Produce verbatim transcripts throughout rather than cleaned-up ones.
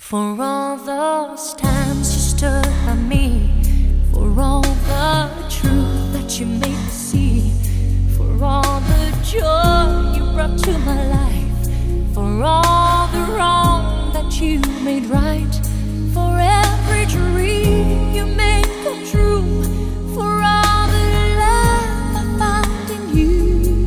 For all those times you stood by me, for all the truth that you made me see, for all the joy you brought to my life, for all the wrong that you made right, for every dream you made come true, for all the love I found in you.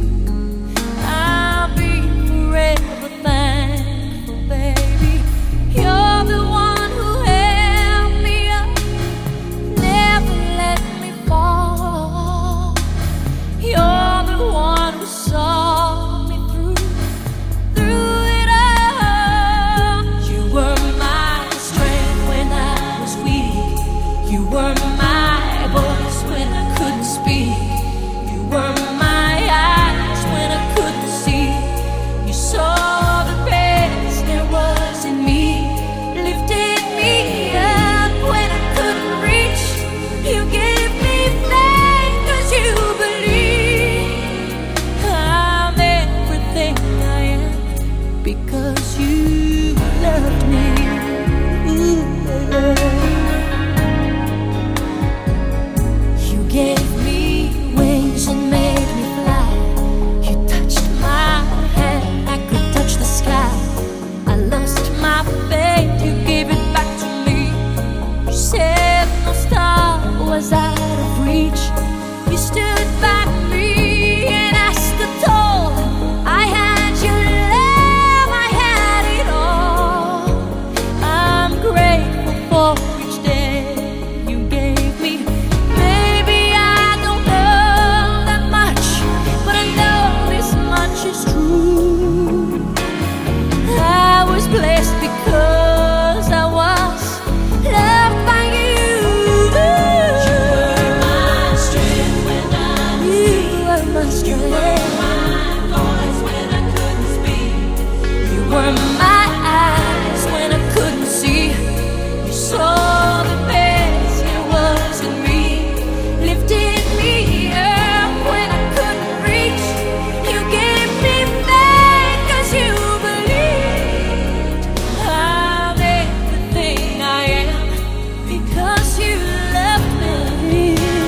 I'll be forever thankful, baby. You're the one who held me up, never let me fall. You're the one who saw me through, through it all. You were my strength when I was weak. You were my voice when I couldn't speak. You were my eyes when I couldn't see. You saw the best there was in me, lifted me up when I couldn't reach. You gave me faith 'cause you believe I'm everything I am because you loved me. Ooh, you gave me wings and made me fly. You touched my hand, I could touch the sky. I lost my faith, you gave it back to me. You said no star was out of reach. You stood by me and I stood tall. I had your love, I had it all. I'm grateful for each day you gave me. Maybe I don't know that much, but I know this much is true. I was blessed because I was loved by you. You were my strength when I was weak. You were my strength. You were my voice when I couldn't speak. You were my eyes when I couldn't see. You saw the best there was in me, lifted me up when I couldn't reach. You gave me faith 'cause you believed I'm everything I am because you loved me.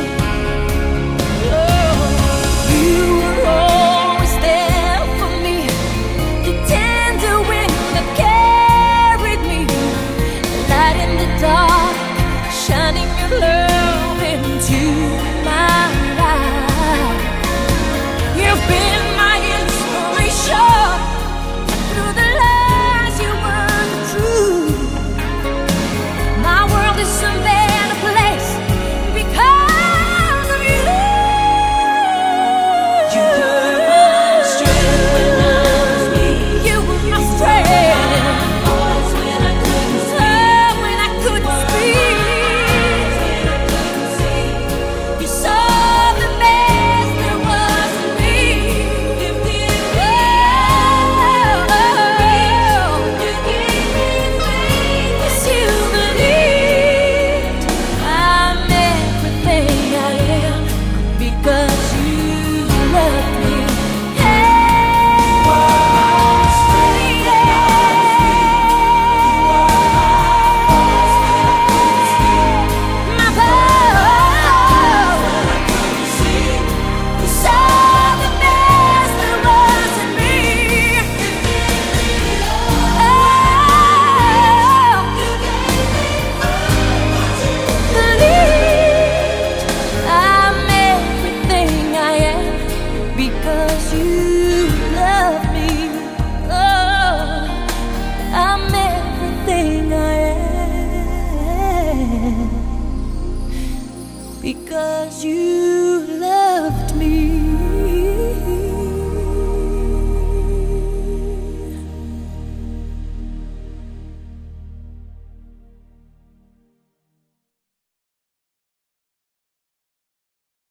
Oh, you were always there for me, the tender wind that carried me, light in the dark, shining your love into my life. You've been my inspiration through the lies you were the truth. My world is a better place because of you. You were my strength when I was weak. You were my strength. Voice when I couldn't speak. When I couldn't speak. When I couldn't see. You saw the best there was in me. Lifted me up. You gave me faith 'cause you believed I'm everything I am because you loved me. My voice. You saw the best there was in me. Believed I'm everything I am because you love me. Oh, I'm everything I am because you